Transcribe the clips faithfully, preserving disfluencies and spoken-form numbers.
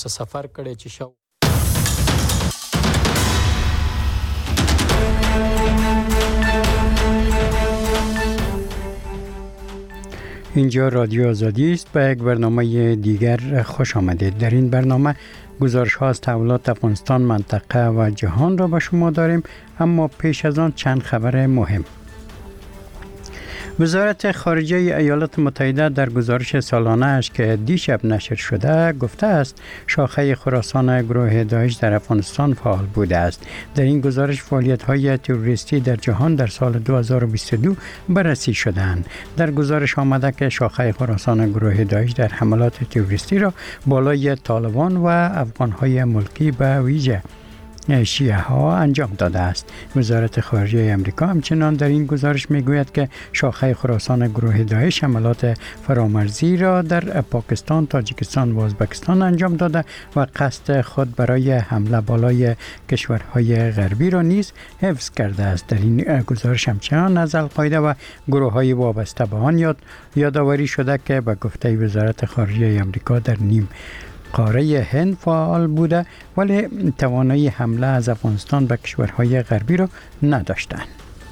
سفر کړی چې شو اینجا رادیو آزادی است. به یک برنامه دیگر خوش آمدید. در این برنامه گزارش ها از تحولات افغانستان، منطقه و جهان را به شما داریم، اما پیش از آن چند خبر مهم. وزارت خارجه ایالات متحده در گزارش سالانه اش که دیشب نشر شده گفته است شاخه خراسان گروه داعش در افغانستان فعال بوده است. در این گزارش فعالیت‌های تروریستی در جهان در سال دو هزار و بیست و دو بررسی شدند. در گزارش آمده که شاخه خراسان گروه داعش در حملات تروریستی را بالای طالبان و افغان‌های ملکی به ویژه شیعه ها انجام داده است. وزارت خارجه امریکا همچنان در این گزارش میگوید که شاخه خراسان گروه داعش حملات فرامرزی را در پاکستان، تاجیکستان و ازبکستان انجام داده و قصد خود برای حمله بالای کشورهای غربی را نیز حفظ کرده است. در این گزارش همچنان از القاعده و گروه های وابسته به آن یاد یادآوری شده که به گفته وزارت خارجه امریکا در نیم قاره هند فعال بوده ولی توانایی حمله از افغانستان به کشورهای غربی را نداشتند.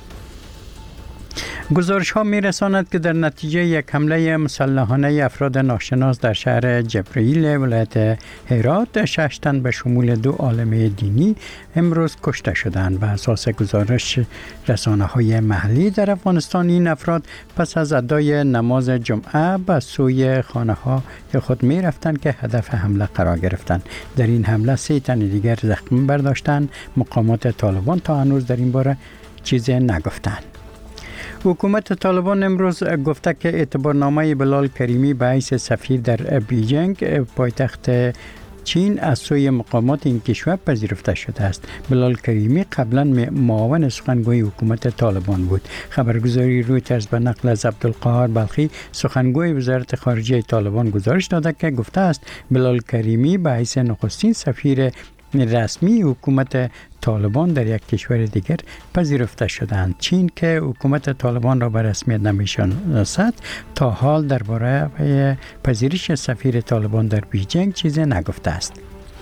گزارش ها می رساند که در نتیجه یک حمله مسلحانه افراد ناشناس در شهر جبرئیل ولایت هرات شش تن به شمول دو عالم دینی امروز کشته شدند. بر اساس گزارش رسانه های محلی در افغانستان این افراد پس از ادای نماز جمعه به سوی خانه ها خود می رفتند که هدف حمله قرار گرفتند. در این حمله سه تن دیگر زخم برداشتند. مقامات طالبان تا هنوز در این باره چیزی نگفتند. حکومت طالبان امروز گفته که اعتبارنامه بلال کریمی به حیث سفیر در بیجینگ پایتخت چین از سوی مقامات این کشور پذیرفته شده است. بلال کریمی قبلا معاون سخنگوی حکومت طالبان بود. خبرگزاری رویترز به نقل از عبدالقاهر بلخی سخنگوی وزارت خارجه طالبان گزارش داده که گفته است بلال کریمی به حیث نخستین سفیر رسمی حکومت طالبان در یک کشور دیگر پذیرفته شدند. چین که حکومت طالبان را به رسمیت نمی‌شناسد تا حال درباره پذیرش سفیر طالبان در بیجینگ چیزی نگفته است.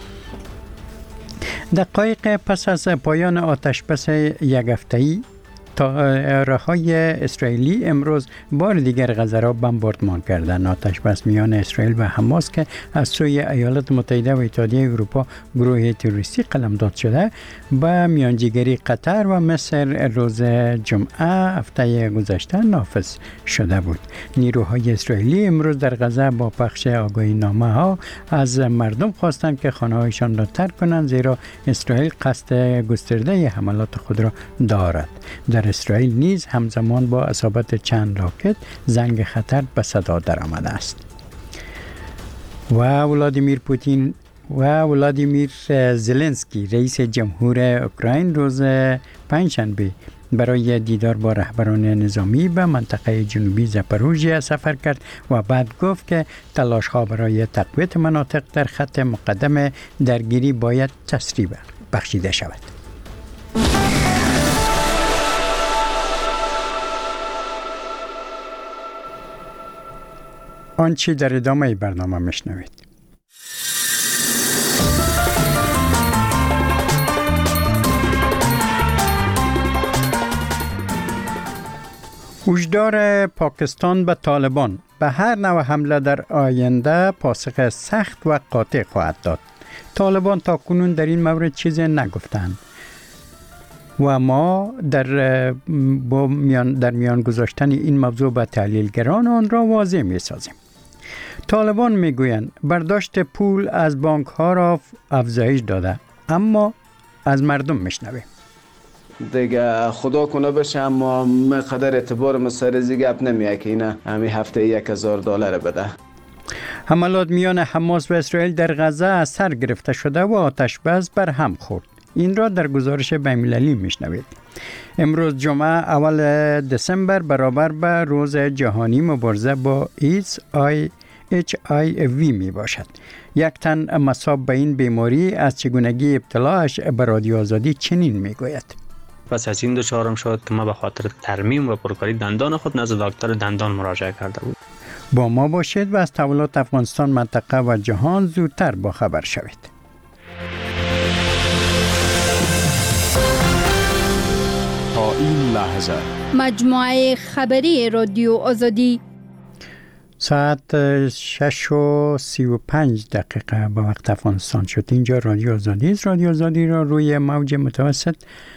دقایق پس از پایان آتشبس یک هفته‌ای طیاره‌های اسرائیلی امروز بار دیگر غزه را بمباردمان کردند. آتشبس میان اسرائیل و حماس که از سوی ایالات متحده و اتحادیه اروپا گروه تروریستی قلمداد شده به میانجیگری قطر و مصر روز جمعه هفته گذشته نافذ شده بود. نیروهای اسرائیلی امروز در غزه با پخش آگاهی نامه ها از مردم خواستند که خانه هایشان را ترک کنند زیرا اسرائیل قصد گسترده حملات خود را دارد. در اسرائیل نیز همزمان با اصابت چند راکت زنگ خطر به صدا درآمده است. و ولادیمیر پوتین و ولادیمیر زلنسکی رئیس جمهور اوکراین روز پنجشنبه برای دیدار با رهبران نظامی به منطقه جنوبی زاپاروژیا سفر کرد و بعد گفت که تلاش ها برای تقویت مناطق در خط مقدم درگیری باید تسریع بخشیده شود. آنچه در ادامه برنامه میشنوید. هشدار پاکستان به طالبان: به هر نوع حمله در آینده پاسخ سخت و قاطع خواهد داد. طالبان تا کنون در این مورد چیزی نگفتند و ما در با میان در میان گذاشتن این موضوع به تحلیلگران آن را واضح می سازیم. طالبان می گویند برداشت پول از بانک ها را افزایش داده، اما از مردم می شنویم. دیگه خدا کنه بشه اما مقدر اعتبار مسارزی گپ نمیه که اینا همین هفته یک هزار دلار بده. حملات میان حماس و اسرائیل در غزه از سر گرفته شده و آتش بس بر هم خورد. این را در گزارش بین‌المللی میشنوید. امروز جمعه اول دسامبر برابر به روز جهانی مبارزه با ایدز آی اچ آی وی می باشد. یک تن مصاب به این بیماری از چگونگی ابتلاش به رادیو آزادی چنین می گوید: پس از این دچارم شد که ما به خاطر ترمیم و پرکاری دندان خود نزد دکتر دندان مراجعه کرده بود. با ما باشید و از تحولات افغانستان، منطقه و جهان زودتر با خبر شوید. تا این لحظه مجموعه خبری رادیو آزادی ساعت شش و سی و پنج دقیقه به وقت افغانستان شد. اینجا رادیو آزادی است. رادیو آزادی را روی موج متوسط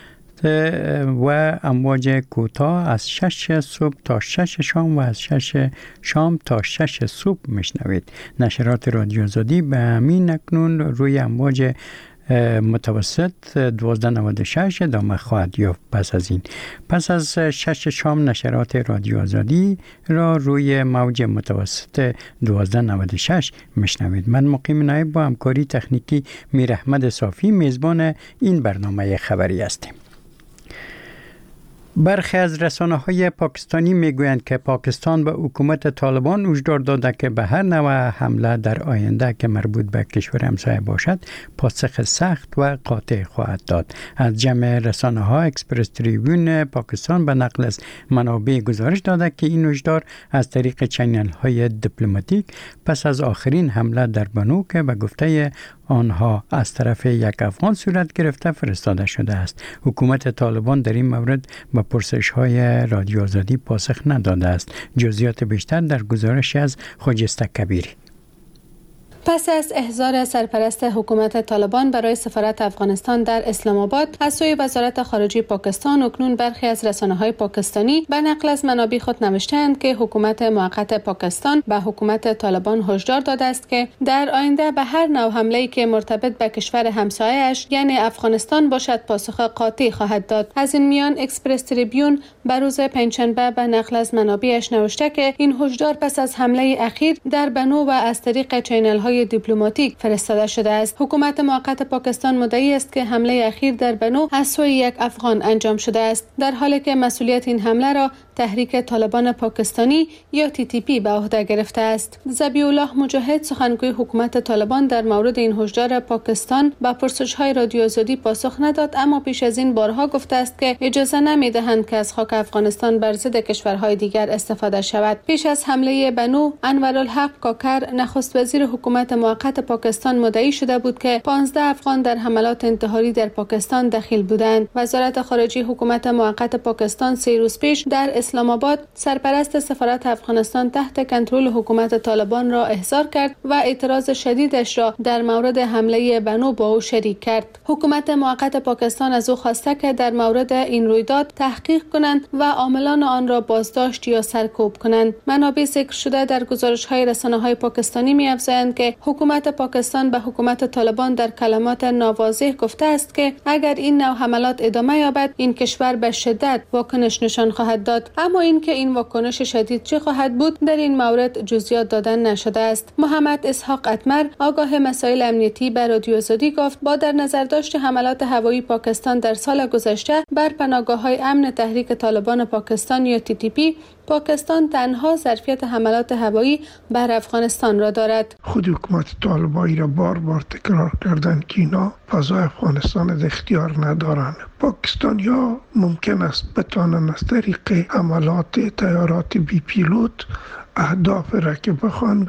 و امواج کوتاه از شش صبح تا شش شام و از شش شام تا شش صبح میشنوید. نشرات رادیو آزادی به همین اکنون روی امواج متوسط دوازده نود و شش ادامه خواهد یافت. پس از این پس از شش شام نشرات رادیو آزادی را روی موج متوسط دوازده نود و شش میشنوید. من مقیم نایب با همکاری تکنیکی میر احمد صافی میزبان این برنامه خبری هستیم. برخی از رسانه‌های پاکستانی میگویند که پاکستان به حکومت طالبان هشدار داده که به هر نوع حمله در آینده که مربوط به کشور همسایه باشد پاسخ سخت و قاطع خواهد داد. از جمع رسانه‌ها اکسپرس تریبیون پاکستان به نقل از منابع گزارش داده که این هشدار از طریق چینل‌های دیپلماتیک پس از آخرین حمله در بنو که به گفته آنها از طرف یک افغان صورت گرفته فرستاده شده است. حکومت طالبان در این مورد به پرسش‌های رادیو آزادی پاسخ نداده است. جزئیات بیشتر در گزارش از خجسته کبیری. پس از احضار سرپرست حکومت طالبان برای سفارت افغانستان در اسلام آباد از سوی وزارت خارجه پاکستان، اکنون برخی از رسانه‌های پاکستانی به نقل از منابع خود نوشته‌اند که حکومت موقت پاکستان به حکومت طالبان هشدار داده است که در آینده به هر نوع حمله‌ای که مرتبط به کشور همسایه‌اش یعنی افغانستان باشد پاسخ قاطع خواهد داد. از این میان اکسپرس تریبیون به روز پنجشنبه به نقل از منابعش نوشته که این هشدار پس از حمله اخیر در بنو و از طریق چینل‌های دیپلماتیک فرستاده شده است. حکومت موقت پاکستان مدعی است که حمله اخیر در بنو از سوی یک افغان انجام شده است، در حالی که مسئولیت این حمله را تحریک طالبان پاکستانی یا تی تی پی به عهده گرفته است. ذبیح الله مجاهد سخنگوی حکومت طالبان در مورد این هشدار پاکستان با پرسش‌های رادیو آزادی پاسخ نداد، اما پیش از این بارها گفته است که اجازه نمی‌دهند که از خاک افغانستان بر ضد کشورهای دیگر استفاده شود. پیش از حمله بنو، انورالحق کاکر نخست وزیر حکومت موقت پاکستان مدعی شده بود که پانزده افغان در حملات انتحاری در پاکستان دخیل بودند. وزارت خارجه حکومت موقت پاکستان سه روز پیش در اسلام آباد سرپرست سفارت افغانستان تحت کنترل حکومت طالبان را احضار کرد و اعتراض شدیدش را در مورد حمله بنو با او شریک کرد. حکومت موقت پاکستان از او خواسته که در مورد این رویداد تحقیق کنند و عاملان آن را بازداشت یا سرکوب کنند. منابع ذکر شده در گزارش‌های رسانه‌های پاکستانی می‌افزایند که حکومت پاکستان به حکومت طالبان در کلمات ناواضح گفته است که اگر این نوع حملات ادامه یابد این کشور به شدت واکنش نشان خواهد داد، اما اینکه این واکنش شدید چه خواهد بود در این مورد جزئیات دادن نشده است. محمد اسحاق اتمر آگاه مسائل امنیتی به رادیو آزادی گفت با در نظر داشت حملات هوایی پاکستان در سال گذشته بر پناهگاه‌های امن تحریک طالبان پاکستان یا تی تی پی، پاکستان تنها ظرفیت حملات هوایی بر افغانستان را دارد. خود حکومت طالبانی را بار بار تکرار کردند که اینا فضای افغانستان از اختیار ندارند. پاکستانیا ممکن است بتوانند از طریق حملات تیارات بی پیلوت اهداف را که بخوان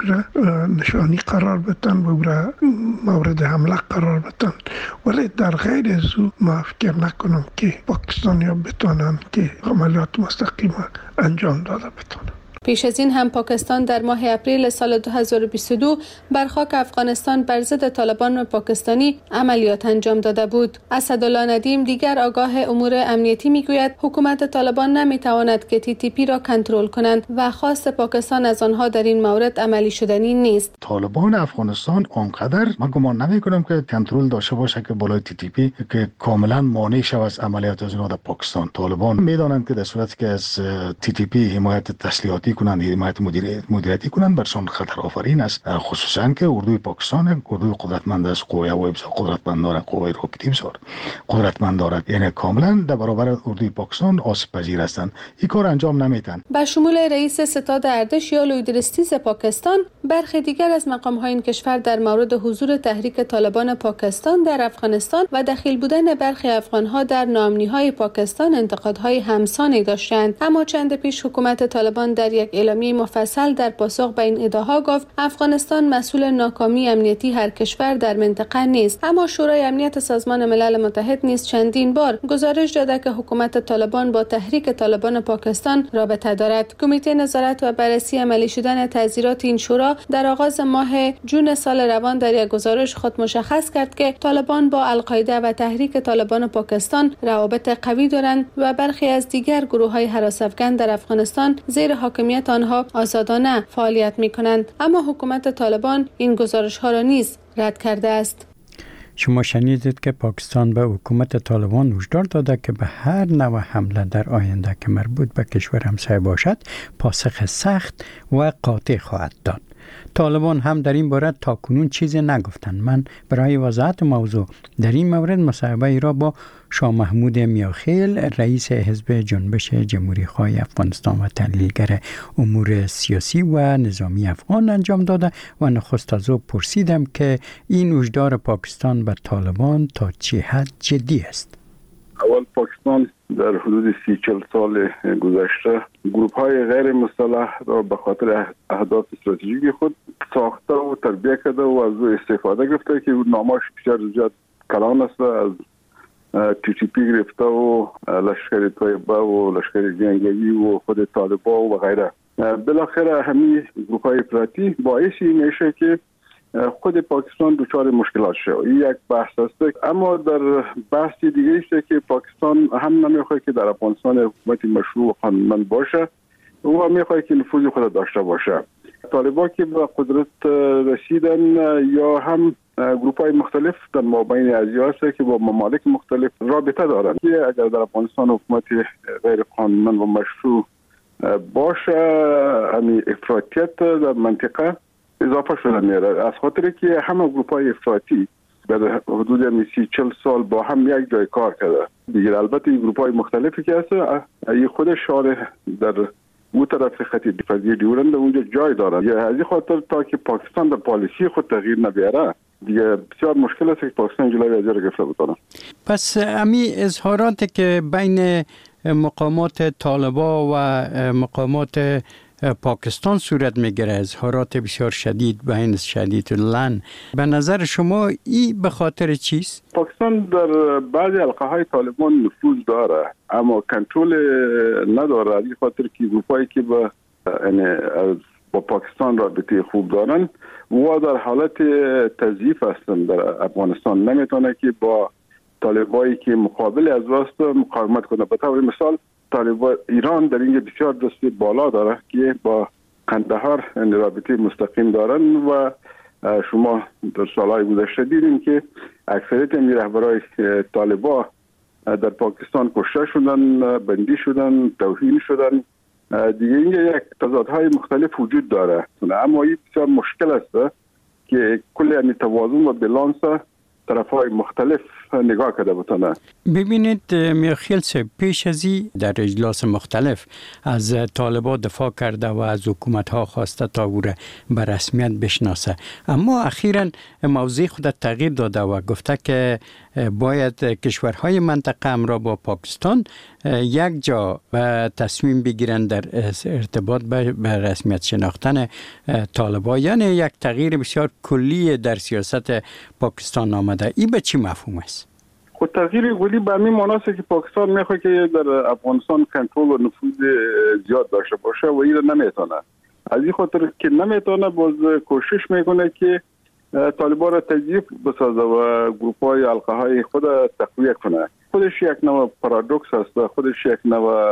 نشانی قرار بدن و را مورد حمله قرار بدن، ولی در غیر از او ما فکر نکنم که پاکستانیا بتوانند که عملیات مستقیما انجام داده بتوانند. پیش از این هم پاکستان در ماه اپریل سال دو هزار و بیست و دو بر خاک افغانستان بر ضد طالبان پاکستانی عملیات انجام داده بود. اسدالله ندیم دیگر آگاه امور امنیتی میگوید حکومت طالبان نمیتواند که تی تی پی را کنترل کنند و خواست پاکستان از آنها در این مورد عملی شدنی نیست. طالبان افغانستان آنقدر من گمان نمیکنم که کنترل داشته باشه که بالای تی تی پی که کاملا مانع شود از عملیات از در پاکستان. طالبان میدانند که در صورتی که از تی تی پی حمایت تسلیحاتی کنند، حمایت مدیریت مدیریتی کنند، برشان خطر آفرین است، خصوصا که اردوی پاکستان اردوی قدرتمند است، قوه هوایی بسیار قدرتمند دارد، قوه راکتی بسیار قدرتمند دارد، یعنی کاملا در برابر اردوی پاکستان آسیب پذیر هستند. این کار انجام نمیدن. به شمول رئیس ستاد ارتش یا لویدرستیز پاکستان، برخی دیگر از مقام‌های این کشور در مورد حضور تحریک طالبان پاکستان در افغانستان و دخیل بودن برخی افغان‌ها در ناامنی‌های پاکستان انتقادهای همسانی داشتند. اما چند پیش حکومت طالبان در یک اعلامیه مفصل در پاسخ به این ادعاها گفت افغانستان مسئول ناکامی امنیتی هر کشور در منطقه نیست، اما شورای امنیت سازمان ملل متحد نیز چندین بار گزارش داده که حکومت طالبان با تحریک طالبان پاکستان رابطه دارد. کمیته نظارت و بررسی عملی شدن تعزیرات این شورا در آغاز ماه جون سال روان در یک گزارش خود مشخص کرد که طالبان با القاعده و تحریک طالبان پاکستان روابط قوی دارند و برخی از دیگر گروه‌های هراس افکن در افغانستان زیر حاکمیت آنها آزادانه فعالیت می‌کنند، اما حکومت طالبان این گزارش‌ها را نیز رد کرده است. شما شنیدید که پاکستان به حکومت طالبان هشدار داده که به هر نوع حمله در آینده که مربوط به کشور همسایه باشد پاسخ سخت و قاطع خواهد داد. طالبان هم در این باره تاکنون چیزی نگفتند. من برای وضاحت موضوع در این مورد مصاحبه ای را با شاه محمود میاخیل رئیس حزب جنبش جمهوری خواه افغانستان و تحلیلگر امور سیاسی و نظامی افغان انجام داده و نخست از او پرسیدم که این هشدار پاکستان به طالبان تا چه حد جدی است. اول پاکستان در حدود سی چل سال گذشته گروه های غیر مسلح را به خاطر اهداف استراتژیک خود ساخته و تربیت کرده و از او استفاده گرفته که نامش بسیار زیاد کلان است، از تی تی پی گرفته و لشکر طیبه و لشکر جنگی و خود طالبان و غیره. بالاخره همین گروه های افراطی باعث این میشه که خود پاکستان دچار مشکلات شد. این یک بحث است، اما در بحث دیگه است که پاکستان هم نمیخواد که در افغانستان حکومت مشروع و قانونمند باشه و میخواد که نفوذ خود داشته باشه. طالبان که به قدرت رسیدن یا هم گروه‌های مختلف در مابین ازیا است که با ممالک مختلف رابطه دارند که اگر در افغانستان حکومت غیر قانونمند و مشروع باشه همین افراطیت در منطقه اضافه شده میره، از خاطر که همه گروه‌های افراطی در حدود سی چل سال با هم یک جای کار کرده. دیگر البته این گروه‌های مختلفی که هست این خود شارع در اون طرف خط دفاعی دیورند اونجا جای دارد. یا از این خاطر تا که پاکستان در پالیسی خود تغییر نبیاره دیگه بسیار مشکل است که پاکستان جلوی از را گرفته بتونه. پس امی اظهاراتی که بین مقامات طالبان و مقامات پاکستان صورت میگیره، اظهارات بسیار شدید بین شدید لن، به نظر شما این به خاطر چیست؟ پاکستان در بعضی حلقه های طالبان نفوذ داره اما کنترل نداره، از این خاطر که گروهایی که با یعنی با پاکستان رابطه خوب دارن و در حالت تضعیف هستن در افغانستان نمیتونه که با طالبایی که مقابل از راست مقاومت کنه. به طور مثال طالبان ایران در اینجا بسیار دست بالا داره که با قندهار رابطه مستقیم دارن و شما در سالهای گذشته دیدیم که اکثریت این رهبرای طالبان در پاکستان کشته شدن، بندی شدن، توهین شدن. دیگه اینجا یک تضادهای مختلف وجود داره، اما این بسیار مشکل است که کل این توازن و بالانس طرف‌های مختلف نگاه کرده بتونه. ببینید میاخیل صاحب، پیش از این در اجلاس مختلف از طالبان دفاع کرده و از حکومت‌ها خواسته تا او را به رسمیت بشناسه، اما اخیراً موضع خود تغییر داده و گفته که باید کشورهای منطقه همراه با پاکستان یک جا و تصمیم بگیرند در ارتباط به رسمیت شناختن طالبان، یعنی یک تغییر بسیار کلی در سیاست پاکستان آمده. این به چی مفهوم است؟ خود تغییر کلی به همین معنی است که پاکستان میخواد که در افغانستان کنترل و نفوذ زیاد داشته باشه و این نمیتونه. از این خاطر که نمیتونه باز کوشش میکنه که طالبان را تضعیف بسازه و گروه‌های حلقه های خود تقویت کنه. خودش یک نوع پارادوکس است، خودش یک نوع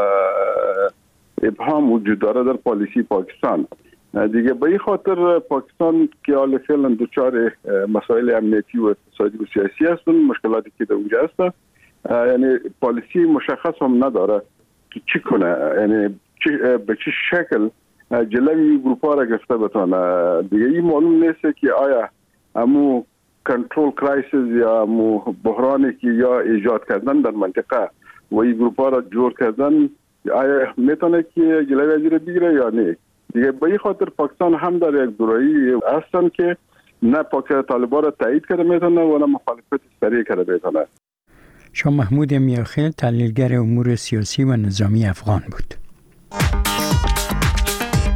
ابهام وجود داره در پالیسی پاکستان. دیگه به این خاطر پاکستان که حال فعلا دچار مسائل امنیتی و اقتصادی و سیاسی هستن، مشکلاتی که در اونجا هست، یعنی پالیسی مشخص هم نداره که چی کنه، یعنی به چه شکل جلوی گروپ‌ها را گرفته بتونه. دیگه این معلوم نیست که آیا امو کنترل کرایسیس یا امو بحرانی که یا ایجاد کردن در منطقه و این گروپ‌ها را جور کردن آیا میتونه که جلوی از را بگیره یا نه. دیگه به این خاطر پاکستان هم در یک دورایی هستن که نه پاکستان طالبان را تایید کرده میتونه و نه مخالفت سریع کرده میتونه. شاه محمود میاخیل تحلیلگر امور سیاسی و نظامی افغان بود.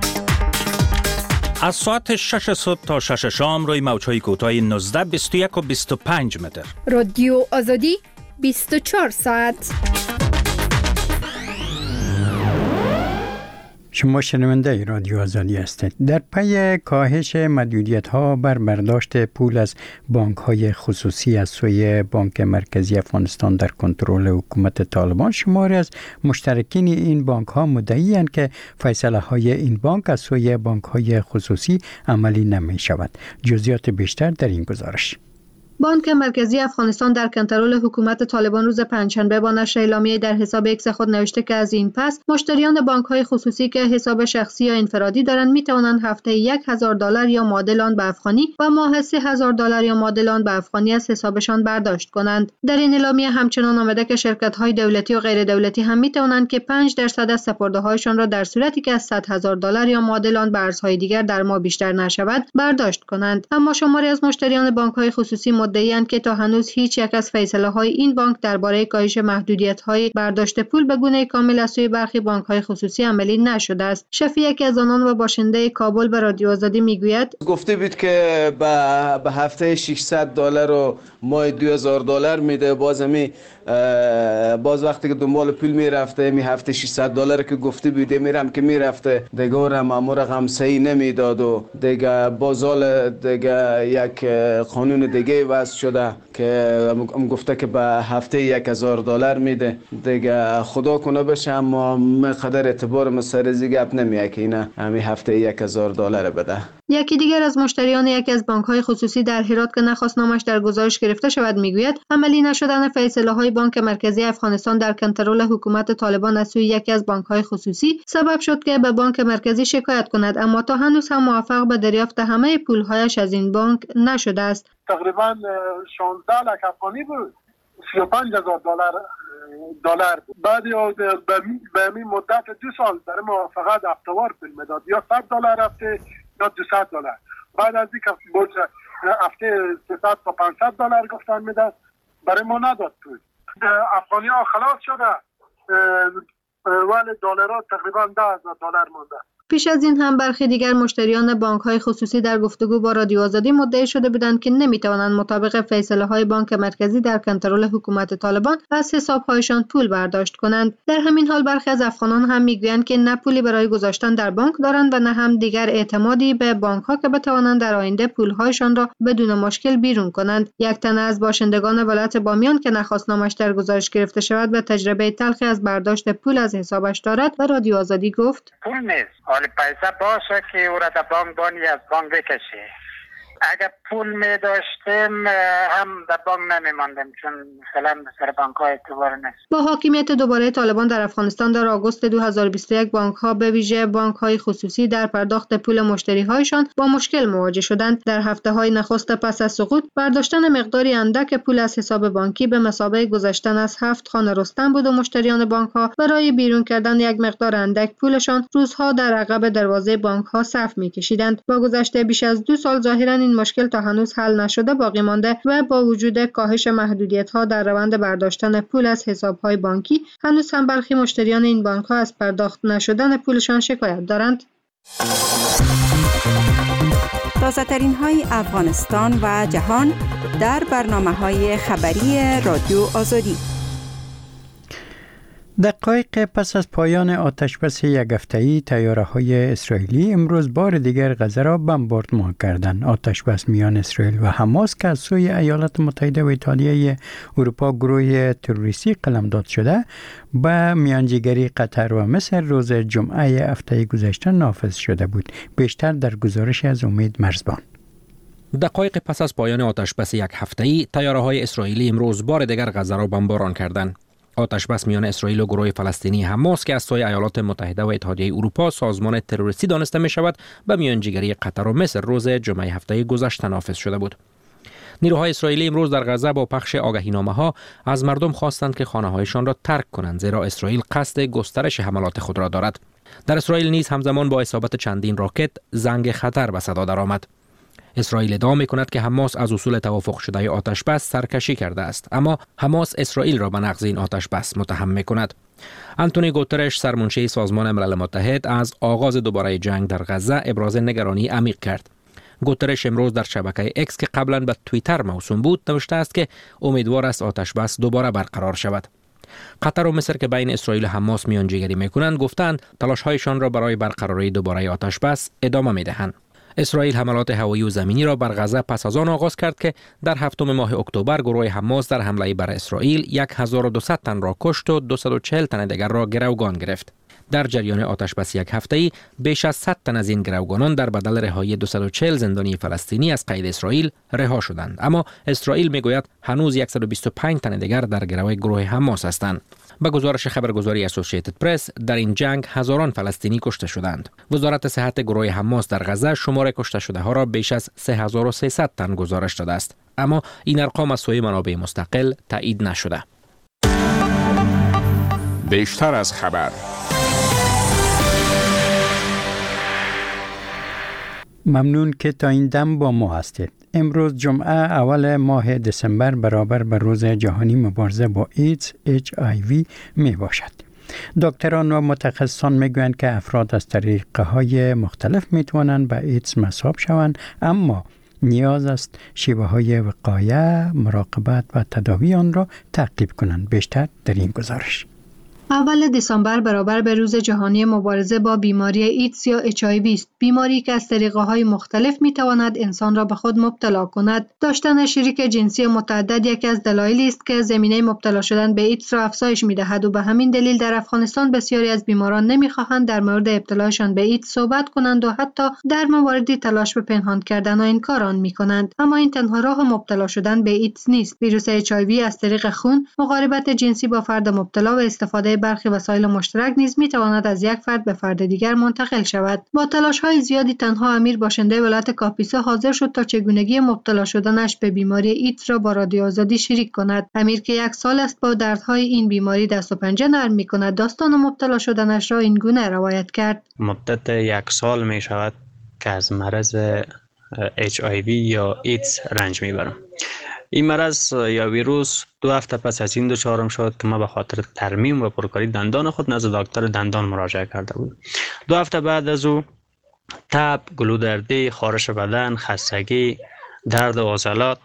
از ساعت شش صبح تا شش شام روی موج‌های کوتاه نوزده، بیست و یک و بیست و پنج متر. رادیو آزادی بیست و چهار ساعت. شما شنونده رادیو آزادی هستید. در پی کاهش محدودیت‌ها بر برداشت پول از بانک‌های خصوصی از سوی بانک مرکزی افغانستان در کنترل حکومت طالبان، شماری از مشترکین این بانک‌ها مدعی‌اند که فیصله‌های این بانک از سوی بانک‌های خصوصی عملی نمی‌شود. جزئیات بیشتر در این گزارش. بانک مرکزی افغانستان در کنترل حکومت طالبان روز پنجشنبه با نشر اعلامیه در حساب ایکس خود نوشته که از این پس مشتریان بانک‌های خصوصی که حساب شخصی یا انفرادی دارند می‌توانند هفته یک هزار دلار یا معادل آن به افغانی و ماهه سه هزار دلار یا معادل آن به افغانی از حسابشان برداشت کنند. در این اعلامیه همچنان آمده که شرکت‌های دولتی و غیر دولتی هم می‌توانند که پنج درصد از سپرده‌هایشان را در صورتی که از صد هزار دلار یا معادل آن به ارزهای دیگر در ماه بیشتر نشود برداشت کنند. اما شماری از مشتریان بانک‌های خصوصی مدعی‌اند که تا هنوز هیچ یک از فیصله‌های این بانک درباره کاهش محدودیت‌های برداشت پول به گونه کامل از سوی برخی بانک‌های خصوصی عملی نشده است. شفیع یکی از آنان و باشنده کابل به رادیو آزادی میگوید گفته بود که به به هفته ششصد دلار و ماه دو هزار دلار میده. باز می باز وقتی که دنبال پول میرفته می هفته ششصد دلار که گفته بوده میرم که میرفته دیگه اونم امور رقم صحیح نمیداد و دیگه بازال دیگه یک قانون دیگه وضع شده که ام گفته که به هفته یک هزار دلار میده. دیگه خدا کنه بشه اما مقدار اعتبار مسرزی گپ نمیه که اینا همین هفته یک هزار دلار بده. یکی دیگر از مشتریان یکی از بانک‌های خصوصی در هرات که نخواست نامش در گزارش گرفته شود میگوید عملی نشدن فیصله‌های بانک مرکزی افغانستان در کنترل حکومت طالبان از سوی یکی از بانک‌های خصوصی سبب شد که به بانک مرکزی شکایت کند، اما تا هنوز هم موفق به دریافت همه پول‌هایش از این بانک نشده است. تقریبا شانزده لک افغانی بود، سی و پنج هزار دلار دلار بعد به این مدت دو سال برای ما فقط هفته‌وار پول میداد، یا صد دلار هفته یا دویست دلار. بعد از اینکه هفته سیصد تا پانصد دلار گفتن میداد برای ما نداد پول. افغانی ها خلاص شده ولی دلارها تقریبا ده هزار دلار مونده. پیش از این هم برخی دیگر مشتریان بانک‌های خصوصی در گفتگو با رادیو آزادی مدعی شده بودند که نمی‌توانند مطابق فیصله‌های بانک مرکزی در کنترل حکومت طالبان از حساب‌هایشان پول برداشت کنند. در همین حال برخی از افغانان هم می‌گویند که نه پولی برای گذاشتن در بانک دارند و نه هم دیگر اعتمادی به بانک‌ها که بتوانند در آینده پول‌هایشان را بدون مشکل بیرون کنند. یک تن از باشندگان ولایت بامیان که نخواست نامش در گزارش گرفته شود به تجربه تلخی از برداشت پول از حسابش دارد و رادیو آزادی گفت: پول نیست، حالا پیسه باشه که او را در بانک بانی از بانک بکشه. اگر پول می داشتیم هم در بانک نمی ماندیم چون مثلا سر بانک ها اعتبار نیست. با حاکمیت دوباره طالبان در افغانستان در آگوست دو هزار و بیست و یک بانک ها به ویژه بانک های خصوصی در پرداخت پول مشتری هایشان با مشکل مواجه شدند. در هفته های نخست پس از سقوط برداشتن مقداری اندک پول از حساب بانکی به مثابه گذشتن از هفت خانه رستن بود و مشتریان بانک ها برای بیرون کردن یک مقدار اندک پولشان روزها در عقب دروازه بانک ها صف می کشیدند. با گذشته بیش از دو سال ظاهرا این مشکل تا هنوز حل نشده باقی مانده و با وجود کاهش محدودیت‌ها در روند برداشتن پول از حساب‌های بانکی هنوز هم برخی مشتریان این بانک‌ها از پرداخت نشدن پولشان شکایت دارند. تازه‌ترین های افغانستان و جهان در برنامه‌های خبری رادیو آزادی. دقایق پس از پایان آتشبس یک هفته‌ای طیاره‌های اسرائیلی امروز بار دیگر غزه را بمباردمان کردند. آتشبس میان اسرائیل و حماس که از سوی ایالات متحده و ایتالیای اروپا گروه تروریستی قلمداد شده به میانجیگری قطر و مصر روز جمعه هفته گذشته نافذ شده بود. بیشتر در گزارش از امید مرزبان. دقایق پس از پایان آتشبس یک هفته‌ای طیاره‌های اسرائیلی امروز بار دیگر غزه را بمباران کردند. آتشبس میان اسرائیل و گروه فلسطینی حماس که از سوی ایالات متحده و اتحادیه اروپا سازمان تروریستی دانسته می شود به میانجیگری قطر و مصر روز جمعه هفته گذشته نافذ شده بود. نیروهای اسرائیلی امروز در غزه با پخش آگهینامه ها از مردم خواستند که خانه هایشان را ترک کنند زیرا اسرائیل قصد گسترش حملات خود را دارد. در اسرائیل نیز همزمان با اصابت چندین راکت زنگ خطر به صدا درآمد. اسرائیل ادعا می‌کند که حماس از اصول توافق شده آتش بس سرکشی کرده است، اما حماس اسرائیل را به نقض این آتش بس متهم می‌کند. آنتونی گوترش سرمنشی سازمان ملل متحد از آغاز دوباره جنگ در غزه ابراز نگرانی عمیق کرد. گوترش امروز در شبکه اکس که قبلا به توییتر موسوم بود نوشته است که امیدوار است آتش بس دوباره برقرار شود. قطر و مصر که بین اسرائیل و حماس میانجیگری میکنند گفتند تلاش‌هایشان را برای برقراری دوباره آتش بس ادامه میدهند. اسرائیل حملات هوایی و زمینی را بر غزه پس از آن آغاز کرد که در هفتم ماه اکتبر گروه حماس در حمله بر اسرائیل هزار و دویست تن را کشت و دویست و چهل تن دیگر را گروگان گرفت. در جریان آتش بس یک هفته‌ای بیش از صد تن از این گروگانان در بدل رهایی دویست و چهل زندانی فلسطینی از قید اسرائیل رها شدند، اما اسرائیل میگوید هنوز صد و بیست و پنج تن دیگر در گروه گروه حماس هستند. به گزارش خبرگزاری اسوسییتد پرس در این جنگ هزاران فلسطینی کشته شدند. وزارت صحت گروه حماس در غزه شمار کشته شده ها را بیش از سه هزار و سیصد تن گزارش داده است، اما این ارقام از سوی منابع مستقل تایید نشده. بیشتر از خبر. ممنون که تا این دم با ما هستید. امروز جمعه اول ماه دسامبر برابر به روز جهانی مبارزه با ایدز اچ آی وی می باشد. دکتران و متخصصان می گویند که افراد از طریقه های مختلف می توانند به ایدز مصاب شوند، اما نیاز است شیوه های وقایه، مراقبت و تداوی آن را تعقیب کنند. بیشتر در این گزارش. اول دسامبر برابر به روز جهانی مبارزه با بیماری ایدز یا اچ آی وی است. بیماری که از طریقه‌های مختلف می‌تواند انسان را به خود مبتلا کند. داشتن شریک جنسی متعدد یکی از دلایلی است که زمینه مبتلا شدن به ایدز را افزایش می‌دهد و به همین دلیل در افغانستان بسیاری از بیماران نمی‌خواهند در مورد ابتلایشان به ایدز صحبت کنند و حتی در مواردی تلاش به پنهان کردن و انکار آن می‌کنند. اما این تنها راه مبتلا شدن به ایدز نیست. ویروس اچ آی وی از طریق خون، مقاربت جنسی با فرد مبتلا و استفاده برخی وسایل مشترک نیز می‌تواند از یک فرد به فرد دیگر منتقل شود. با تلاش‌های زیادی تنها امیر باشنده ولایت کاپیسا حاضر شد تا چگونگی مبتلا شدنش به بیماری ایدز را با رادیو آزادی شریک کند. امیر که یک سال است با دردهای این بیماری دست و پنجه نرم می‌کند، داستان مبتلا شدنش را این گونه روایت کرد. مدت یک سال می‌شود که از مرض اچ آی وی یا ایدز رنج می‌برم. این مرض یا ویروس دو هفته پس از این دچارم شد که ما به خاطر ترمیم و پرکاری دندان خود نزد دکتر دندان مراجعه کرده بودم. دو هفته بعد از او تب، گلودردی، خارش بدن، خستگی، درد عضلات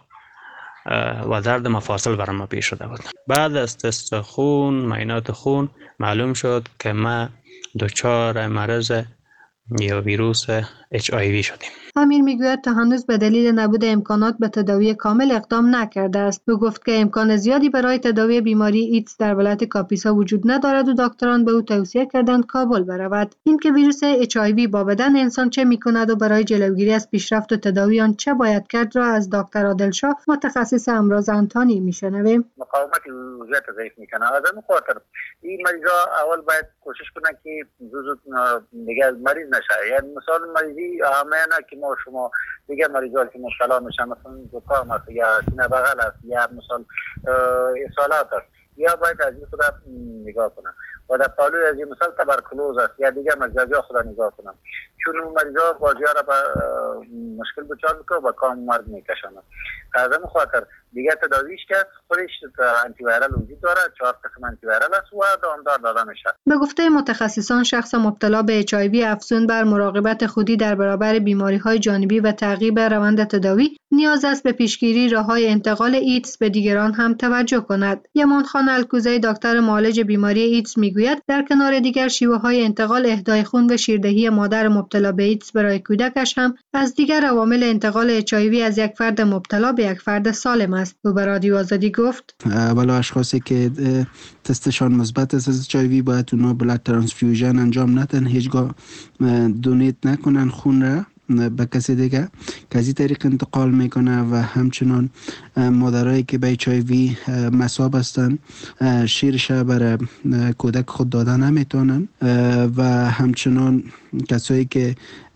و درد مفاصل برام ما پیش شده بود. بعد از تست خون، معاینات خون معلوم شد که ما دچار مرض یا ویروس اچ آی وی شدیم. امیر میگوید تا هنوز به دلیل نبود امکانات به تداوی کامل اقدام نکرده است. او گفت که امکان زیادی برای تداوی بیماری ایدز در ولایت کاپیسا وجود ندارد و دکتران به او توصیه کردند کابل برود. اینکه ویروس اچ آی وی با بدن انسان چه میکند و برای جلوگیری از پیشرفت و تداوی آن چه باید کرد را از دکتر عادل شاه متخصص امراض انتانی میشنویم. مقاومت وضعیت ضعیف میکنه. از این خاطر این مریضا اول باید کوشش کنن که زود دیگه مریض نشه. یعنی مثلا مریضی همه که ما شما دیگه مریضا که مشکلات میشن، مثلا زکام است یا سینه بغل است یا مثلا اسهالات است، یا باید از این خود نگاه کنن و در پالوی از این مثلا تبرکلوز است یا دیگه مجازی خود نگاه کنن، چون اون مریضا بازی‌ها را به مشکل دچار میکنه و کام مرگ میکشن. از این خاطر دیگه تداویش که خودش آنتی ویرال وجود داره، چهار قسم آنتی ویرال است و دامدار داده میشه. به گفته متخصصان شخص مبتلا به اچ آی وی افزون بر مراقبت خودی در برابر بیماری‌های جانبی و تعقیب روند تداوی نیاز است به پیشگیری راه‌های انتقال ایدز به دیگران هم توجه کند. یمان خان الکوزی دکتر معالج بیماری ایدز میگوید در کنار دیگر شیوه‌های انتقال اهدای خون و شیردهی مادر مبتلا به ایدز برای کودکش هم از دیگر عوامل انتقال اچ آی وی از یک فرد مبتلا به یک فرد سالم است. او به رادیو آزادی گفت اولا اشخاصی که تستشان مثبت است از اچ آی وی باید اونا بلاد ترانسفیوژن انجام ندن، هیچگاه دونیت نکنن خون را به کسی دیگه که از این طریق انتقال میکنه و همچنان مادرایی که به اچ آی وی مصاب هستن شیرش برای کودک خود دادن نمیتونن و همچنان کسایی که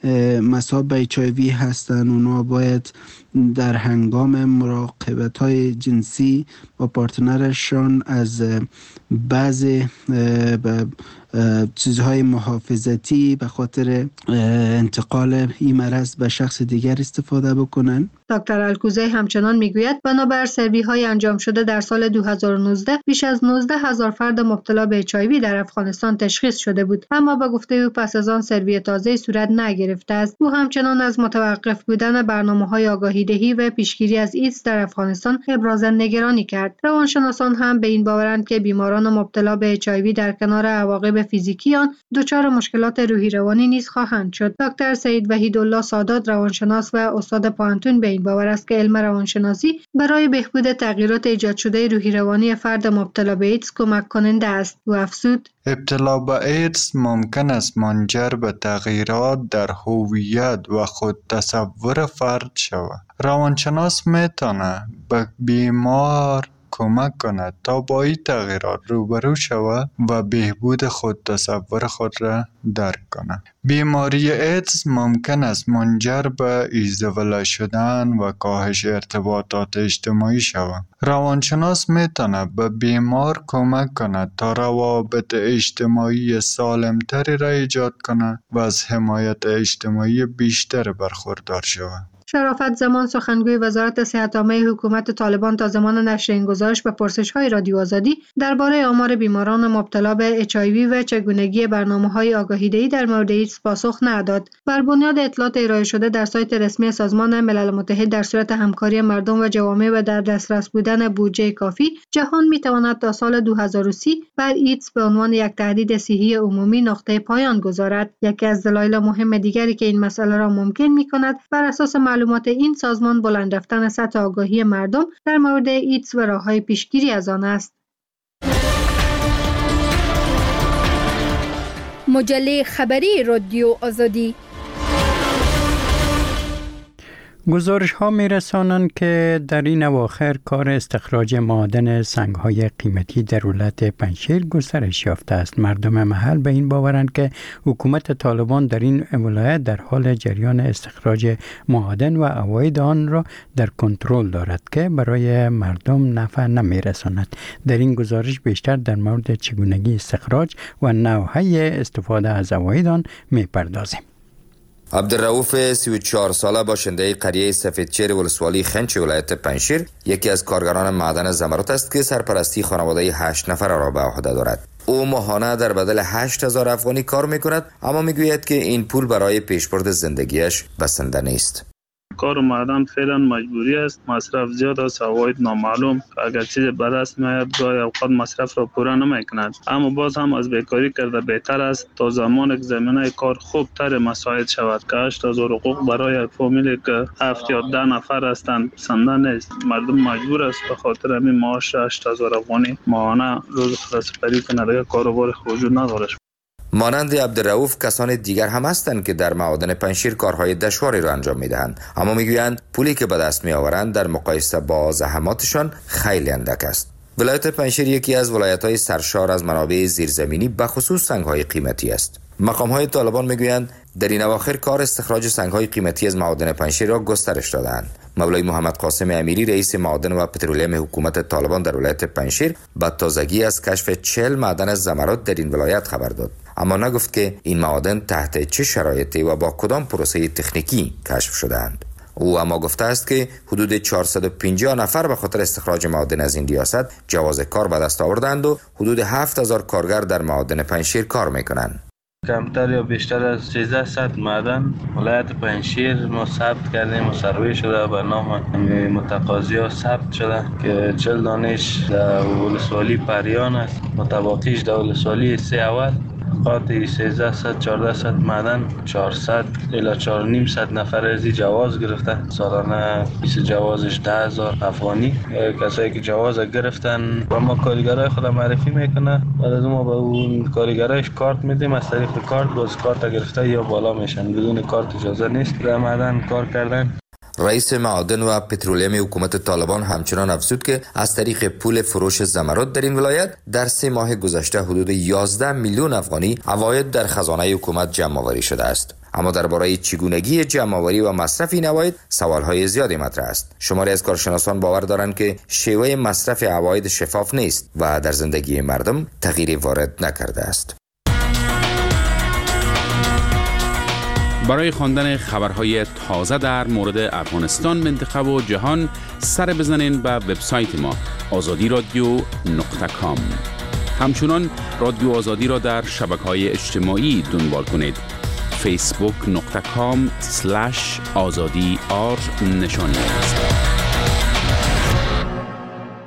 مصاب اچ آی وی هستن، اونا باید در هنگام مراقبت های جنسی با پارتنرشان از بعض چیزهای محافظتی به خاطر انتقال این مرض به شخص دیگر استفاده بکنن. دکتر الکوزی همچنان میگوید بنابر سروی های انجام شده در سال دو هزار و نوزده بیش از نوزده هزار فرد مبتلا به اچ آی وی در افغانستان تشخیص شده بود، اما به گفته او پس از آن سروی تازه صورت نگرفته است. او همچنان از متوقف بودن برنامه‌های آگاهی‌دهی و پیشگیری از ایدز در افغانستان ابراز نگرانی کرد. روانشناسان هم به این باورند که بیماران مبتلا به اچ آی وی در کنار عواقب فیزیکی آن دچار مشکلات روحی روانی نیز خواهند شد. دکتر سعید وحیدالله سادات روانشناس و استاد پانتون به این باور است که علم روانشناسی برای بهبود تغییرات ایجاد شده روحی روانی فرد مبتلا به ایدز کمک کننده است. و افزود ابتلا به ایدز ممکن است منجر به تغییرات در هویت و خود تصور فرد شود. روانشناس میتونه به بیمار کمک کند تا با این تغییرات روبرو شود و بهبود خود تصور خود را درک کند. بیماری ایدز ممکن است منجر به ایزوله شدن و کاهش ارتباطات اجتماعی شود. روانشناس میتونه به بیمار کمک کند تا روابط اجتماعی سالمتری را ایجاد کند و از حمایت اجتماعی بیشتر برخوردار شود. شرافت زمان سخنگوی وزارت صحت عامه حکومت طالبان تا زمان نشر این گزارش به پرسش‌های رادیو آزادی درباره آمار بیماران مبتلا به اچ آی وی و چگونگی برنامه‌های آگاهی‌دهی در مورد ایدز پاسخ نداد. بر بنیاد اطلاعات ارائه شده در سایت رسمی سازمان ملل متحد در صورت همکاری مردم و جوامع و در دسترس بودن بودجه کافی، جهان می‌تواند تا سال دو هزار و سی بر ایدز به عنوان یک تهدید صحی عمومی نقطه پایان گذارد. یکی از دلایل مهم دیگری که این مسئله را ممکن می‌کند بر اساس معلومات این سازمان بلند رفتن سطح آگاهی مردم در مورد ایدز و راه‌های پیشگیری از آن است. مجله خبری رادیو آزادی. گزارش ها می رسانند که در این اواخر کار استخراج معادن سنگ های قیمتی در ولایت پنجشیر گسترش یافته است. مردم محل به این باورند که حکومت طالبان در این ولایت در حال جریان استخراج معادن و عواید آن را در کنترل دارد که برای مردم نفع نمی رساند. در این گزارش بیشتر در مورد چگونگی استخراج و نوع‌های استفاده از عواید آن می پردازیم. عبدالرؤوف سی و چهار ساله باشنده قریه سفیدچیر ولسوالی خنچ ولایت پنجشیر یکی از کارگران معدن زمرد است که سرپرستی خانواده هشت نفر را به عهده دارد. او ماهانه در بدل هشت هزار افغانی کار میکند، اما میگوید که این پول برای پیشبرد زندگیش بسنده نیست. کار معدن فعلا مجبوری است، مصرف زیاد است، عواید نامعلوم، اگر چیز به دست میاد گاهی اوقات مصرف را پورا نمیکند، اما باز هم از بیکاری کرده بهتر است تا زمانی که زمینه کار خوب تر مساعد شود که هشت هزار حقوق برای فامیلی که هفت یا ده نفر هستند بسنده نیست. مردم مجبور است به خاطر همین معاش هشت هزار افغانی ماهانه روز خلاص‌پری کنه، دیگه کاروبار وجود نداره. مانند عبدالرؤوف کسان دیگر هم هستند که در معادن پنجشیر کارهای دشواری را انجام میدهند، اما میگویند پولی که به دست میآورند در مقایسه با زحماتشان خیلی اندک است. ولایت پنجشیر یکی از ولایت‌های سرشار از منابع زیرزمینی به خصوص سنگ‌های قیمتی است. مقام‌های طالبان میگویند در این اواخر کار استخراج سنگ‌های قیمتی از معادن پنجشیر را گسترش دادند. مولوی محمد قاسم امیری رئیس معادن و پترولیم حکومت طالبان در ولایت پنجشیر با تازگی از کشف چهل معدن زمرد در این ولایت خبر داد، اما نگفت که این معادن تحت چه شرایطی و با کدام پروسه تکنیکی کشف شده‌اند. او اما گفته است که حدود چهارصد و پنجاه نفر به خاطر استخراج معادن از این ریاست جواز کار به دست آوردند و حدود هفت هزار کارگر در معادن پنجشیر کار میکنند. کمتر یا بیشتر از سیزده صد معدن ولایت پنجشیر ما ثبت کردیم و سروی شده به نام متقاضی‌ها ثبت شده که چهل دانش در ولسوالی پریان است، متباقیش در ولسوالی سه اول قاطی سیزده صد چهارده صد معدن چهارصد الی چهار و نیم صد نفر از جواز گرفتن. سالانه بیست جوازش ده هزار افغانی. کسایی که جواز گرفتن و ما کارگرای خود معرفی میکنه، بعد از ما به اون کارگرایش کارت میدیم، از طریق کارت باز کارت گرفته یا بالا میشن، بدون کارت اجازه نیست در معدن کار کردن. رئیس معادن و پترولیم حکومت طالبان همچنان افزود که از طریق پول فروش زمرد در این ولایت در سه ماه گذشته حدود یازده میلیون افغانی عواید در خزانه حکومت جمع آوری شده است. اما درباره چگونگی جمع‌آوری و مصرف این عواید سوال‌های زیادی مطرح است. شماری از کارشناسان باور دارند که شیوه مصرف عواید شفاف نیست و در زندگی مردم تغییری وارد نکرده است. برای خواندن خبرهای تازه در مورد افغانستان، منطقه و جهان سر بزنین به وبسایت ما آزادی رادیو نقطه کام. همچنان رادیو آزادی را در شبکه‌های اجتماعی دنبال کنید. فیسبوک نقطه کام سلش آزادی آر نشانی است.